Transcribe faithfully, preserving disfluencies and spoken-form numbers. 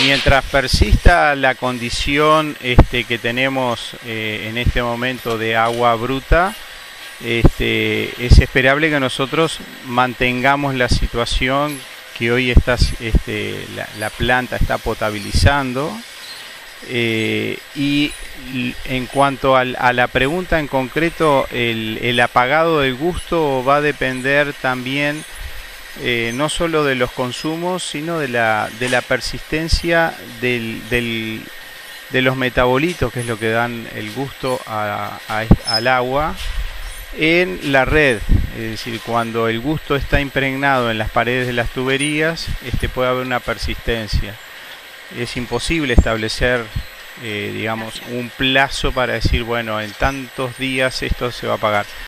mientras persista la condición este, que tenemos eh, en este momento de agua bruta, este, es esperable que nosotros mantengamos la situación que hoy está, este, la, la planta está potabilizando. Eh, y en cuanto al, a la pregunta en concreto, el, el apagado del gusto va a depender también eh, no solo de los consumos, sino de la, de la persistencia del, del, de los metabolitos, que es lo que dan el gusto a, a, al agua, en la red. Es decir, cuando el gusto está impregnado en las paredes de las tuberías, este, puede haber una persistencia. Es imposible establecer, eh, digamos, un plazo para decir, bueno, en tantos días esto se va a apagar.